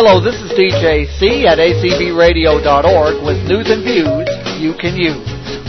Hello, this is DJ C at acbradio.org with news and views you can use.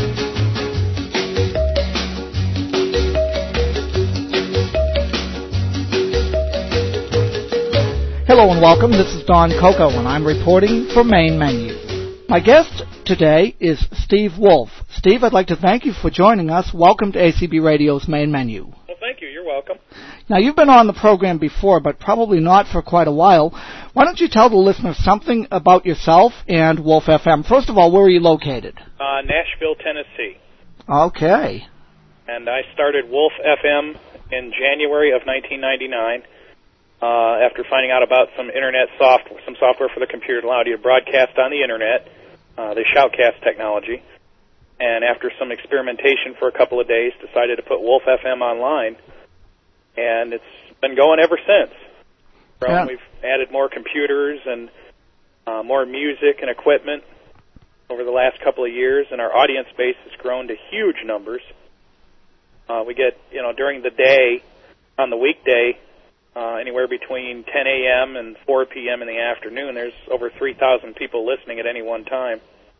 Hello and welcome. This is Don Coco, and I'm reporting for Main Menu. My guest today is Steve Wolf. Steve, I'd like to thank you for joining us. Welcome to ACB Radio's Main Menu. Well, thank you. You're welcome. Now, you've been on the program before, but probably not for quite a while. Why don't you tell the listeners something about yourself and Wolf FM? First of all, where are you located? Nashville, Tennessee. Okay. And I started Wolf FM in January of 1999 after finding out about some software for the computer that allowed you to broadcast on the Internet, the Shoutcast technology. And after some experimentation for a couple of days, decided to put Wolf FM online. And it's been going ever since. Yeah. We've added more computers and more music and equipment over the last couple of years, and our audience base has grown to huge numbers. We get, during the day, on the weekday, anywhere between 10 a.m. and 4 p.m. in the afternoon, there's over 3,000 people listening at any one time.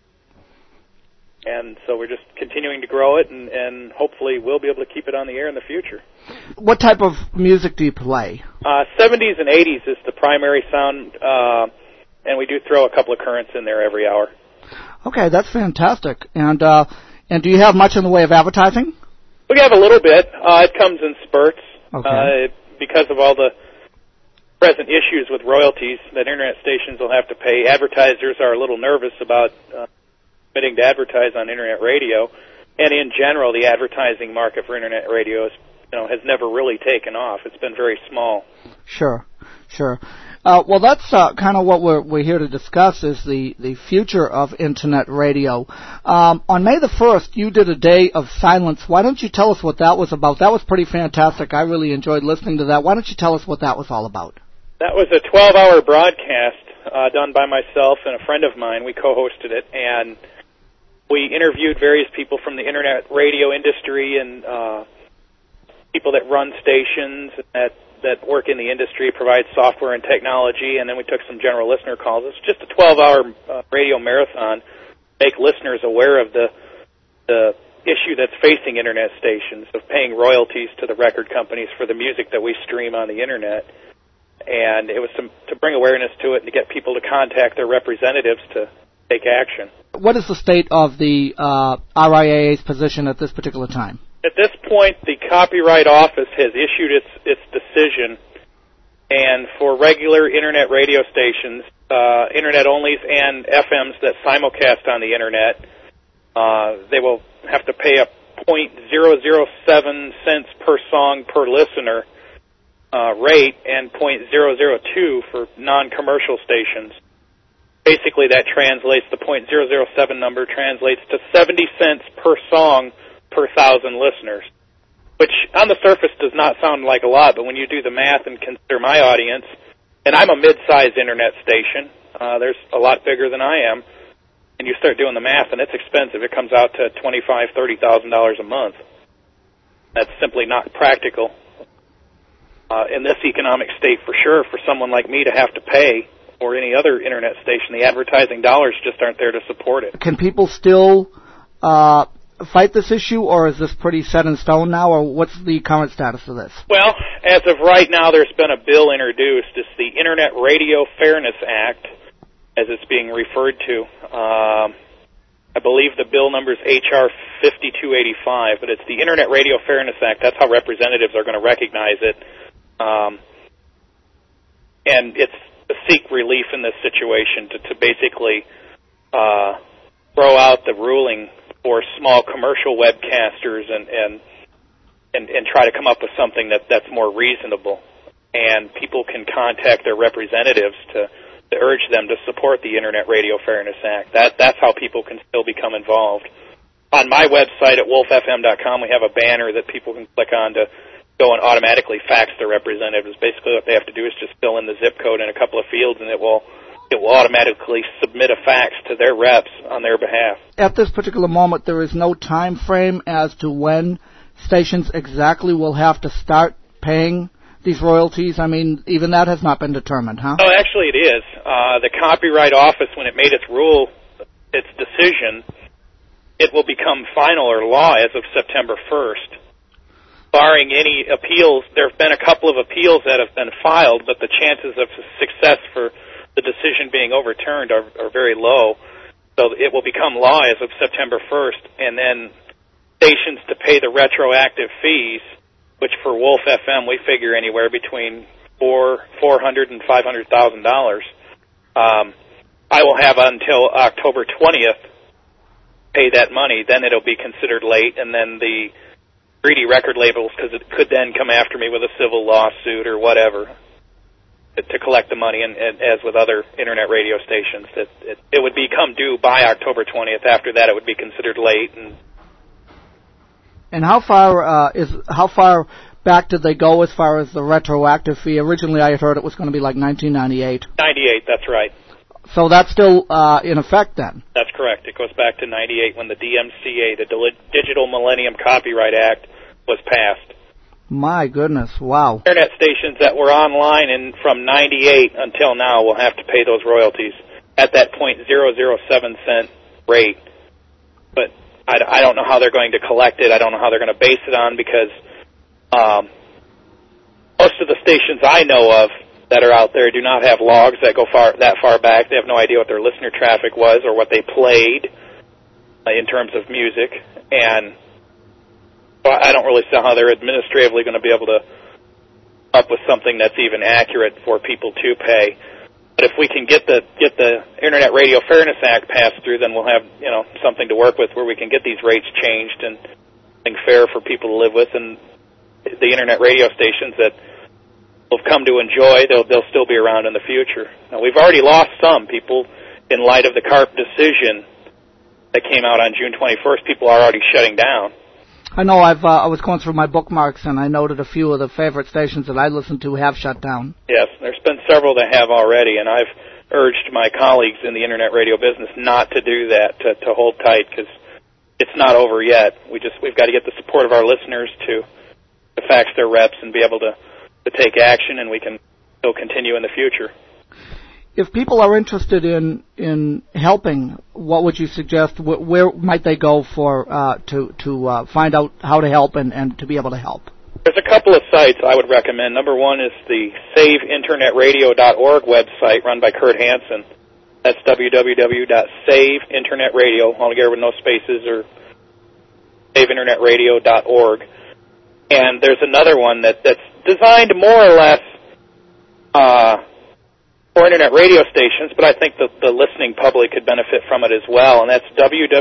And so we're just continuing to grow it, and hopefully we'll be able to keep it on the air in the future. What type of music do you play? 70s and 80s is the primary sound, and we do throw a couple of currents in there every hour. Okay, that's fantastic. And do you have much in the way of advertising? We have a little bit. It comes in spurts. Okay. Because of all the present issues with royalties that Internet stations will have to pay, advertisers are a little nervous about committing to advertise on Internet radio, and in general, the advertising market for Internet radio has never really taken off. It's been very small. Sure. Well, that's kind of what we're here to discuss is the future of Internet radio. On May the 1st, you did a day of silence. Why don't you tell us what that was about? That was pretty fantastic. I really enjoyed listening to that. Why don't you tell us what that was all about? That was a 12-hour broadcast done by myself and a friend of mine. We co-hosted it, and we interviewed various people from the Internet radio industry and people that run stations that work in the industry, provide software and technology, and then we took some general listener calls. It's just a 12-hour radio marathon to make listeners aware of the issue that's facing Internet stations of paying royalties to the record companies for the music that we stream on the Internet. And it was to bring awareness to it and to get people to contact their representatives to take action. What is the state of the RIAA's position at this particular time? At this point, the Copyright Office has issued its decision, and for regular Internet radio stations, Internet-onlys and FMs that simulcast on the Internet, they will have to pay a .007 cents per song per listener rate and .002 for non-commercial stations. Basically, that translates, the .007 number translates to 70 cents per song per 1,000 listeners, which on the surface does not sound like a lot, but when you do the math and consider my audience, and I'm a mid-sized Internet station, there's a lot bigger than I am, and you start doing the math, and it's expensive. It comes out to $25,000, $30,000 a month. That's simply not practical in this economic state, for sure, for someone like me to have to pay, or any other Internet station. The advertising dollars just aren't there to support it. Can people still fight this issue, or is this pretty set in stone now, or what's the current status of this? Well, as of right now, there's been a bill introduced. It's the Internet Radio Fairness Act, as it's being referred to. I believe the bill number is H.R. 5285, but it's the Internet Radio Fairness Act. That's how representatives are going to recognize it. And it's to seek relief in this situation, to basically throw out the ruling for small commercial webcasters and try to come up with something that's more reasonable. And people can contact their representatives to urge them to support the Internet Radio Fairness Act. That's how people can still become involved. On my website at wolffm.com, we have a banner that people can click on to go and automatically fax their representatives. Basically what they have to do is just fill in the zip code in a couple of fields, and it will automatically submit a fax to their reps on their behalf. At this particular moment, there is no time frame as to when stations exactly will have to start paying these royalties. I mean, even that has not been determined, huh? Oh, actually it is. the Copyright Office, when it made its decision, it will become final or law as of September 1st. Barring any appeals, there have been a couple of appeals that have been filed, but the chances of success for the decision being overturned are very low. So it will become law as of September 1st, and then stations to pay the retroactive fees, which for Wolf FM we figure anywhere between $400,000 and $500,000. I will have until October 20th pay that money. Then it'll be considered late, and then the greedy record labels, because it could then come after me with a civil lawsuit or whatever to collect the money, and as with other internet radio stations, that it would become due by October 20th. After that, it would be considered late. And how far back did they go as far as the retroactive fee? Originally, I had heard it was going to be like 1998. 98, that's right. So that's still in effect then? That's correct. It goes back to 98 when the DMCA, the Digital Millennium Copyright Act, was passed. My goodness, wow. Internet stations that were online and from 98 until now will have to pay those royalties at that 0.007 rate. But I don't know how they're going to collect it. I don't know how they're going to base it on, because most of the stations I know of that are out there do not have logs that go that far back. They have no idea what their listener traffic was or what they played in terms of music, and I don't really see how they're administratively going to be able to come up with something that's even accurate for people to pay. But if we can get the Internet Radio Fairness Act passed through, then we'll have something to work with where we can get these rates changed and something fair for people to live with, and the internet radio stations that will have come to enjoy, they'll still be around in the future. Now, we've already lost some people in light of the CARP decision that came out on June 21st. People are already shutting down. I know. I was going through my bookmarks, and I noted a few of the favorite stations that I listen to have shut down. Yes, there's been several that have already, and I've urged my colleagues in the internet radio business not to do that, to hold tight, because it's not over yet. We've got to get the support of our listeners to fax their reps and be able to take action, and we can still continue in the future. If people are interested in helping, what would you suggest? Where might they go to find out how to help and to be able to help? There's a couple of sites I would recommend. Number one is the SaveInternetRadio.org website run by Kurt Hansen. That's www.saveinternetradio, all together with no spaces, or SaveInternetRadio.org. And there's another one that's designed more or less for internet radio stations, but I think the listening public could benefit from it as well, and that's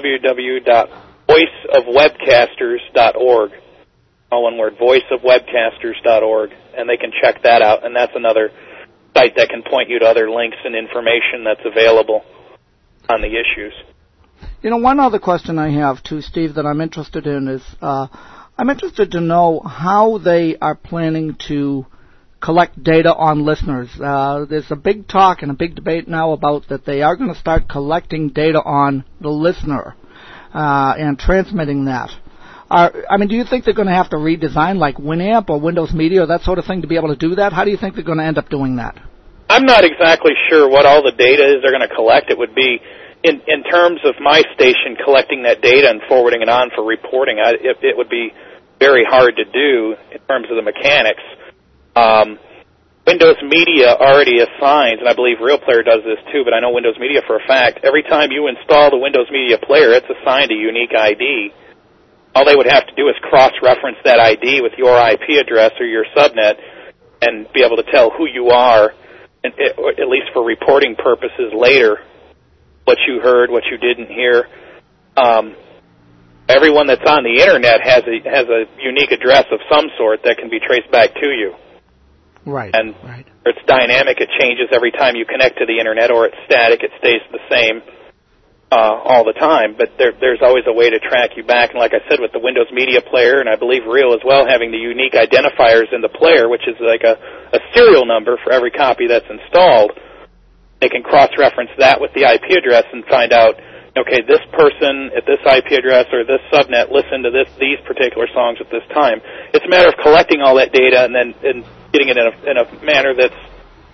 www.voiceofwebcasters.org. All one word, voiceofwebcasters.org, and they can check that out, and that's another site that can point you to other links and information that's available on the issues. One other question I have, too, Steve, that I'm interested in is I'm interested to know how they are planning to collect data on listeners. There's a big talk and a big debate now about that they are going to start collecting data on the listener and transmitting that. Do you think they're going to have to redesign like Winamp or Windows Media or that sort of thing to be able to do that? How do you think they're going to end up doing that? I'm not exactly sure what all the data is they're going to collect. It would be, in terms of my station collecting that data and forwarding it on for reporting, it would be very hard to do in terms of the mechanics. Windows Media already assigns, and I believe RealPlayer does this too, but I know Windows Media for a fact, every time you install the Windows Media Player, it's assigned a unique ID. All they would have to do is cross-reference that ID with your IP address or your subnet and be able to tell who you are, and at least for reporting purposes later, what you heard, what you didn't hear. Everyone that's on the Internet has a unique address of some sort that can be traced back to you. Right. And it's dynamic. It changes every time you connect to the Internet, or it's static. It stays the same all the time. But there's always a way to track you back. And like I said, with the Windows Media Player, and I believe Real as well, having the unique identifiers in the player, which is like a serial number for every copy that's installed, they can cross-reference that with the IP address and find out, okay, this person at this IP address or this subnet listened to these particular songs at this time. It's a matter of collecting all that data and then getting it in a manner that's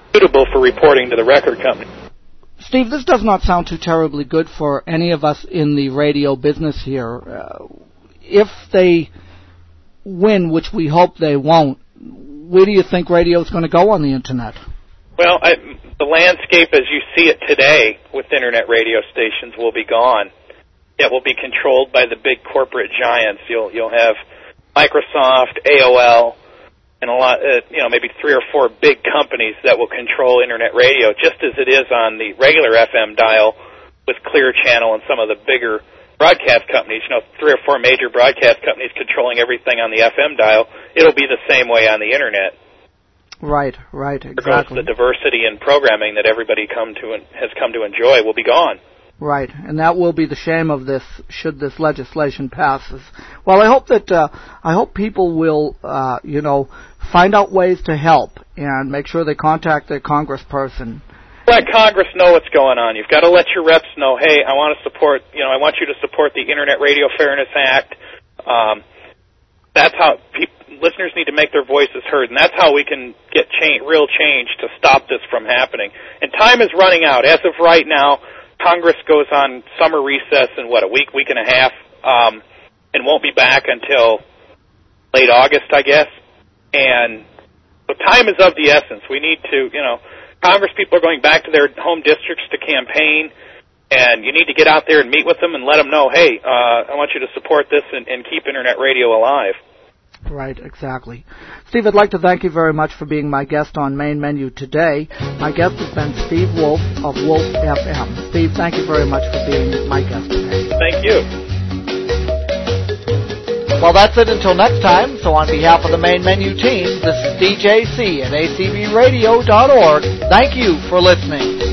suitable for reporting to the record company. Steve, this does not sound too terribly good for any of us in the radio business here. If they win, which we hope they won't, where do you think radio is going to go on the Internet? Well, the landscape as you see it today with Internet radio stations will be gone. It will be controlled by the big corporate giants. You'll have Microsoft, AOL, and a lot, maybe 3 or 4 big companies that will control Internet radio, just as it is on the regular FM dial with Clear Channel and some of the bigger broadcast companies. 3 or 4 major broadcast companies controlling everything on the FM dial. It'll be the same way on the Internet. Right, exactly. The diversity in programming that everybody has come to enjoy will be gone. Right, and that will be the shame of this, should this legislation pass. Well, I hope people will, find out ways to help and make sure they contact their congressperson. Let Congress know what's going on. You've got to let your reps know, hey, I want you to support the Internet Radio Fairness Act. That's how listeners need to make their voices heard, and that's how we can get real change to stop this from happening. And time is running out. As of right now, Congress goes on summer recess in, a week and a half, and won't be back until late August, I guess. And so time is of the essence. We need to, Congress people are going back to their home districts to campaign, and you need to get out there and meet with them and let them know, hey, I want you to support this and keep Internet radio alive. Right, exactly. Steve, I'd like to thank you very much for being my guest on Main Menu today. My guest has been Steve Wolf of Wolf FM. Steve, thank you very much for being my guest today. Thank you. Well, that's it until next time. So on behalf of the Main Menu team, this is DJC at acbradio.org. Thank you for listening.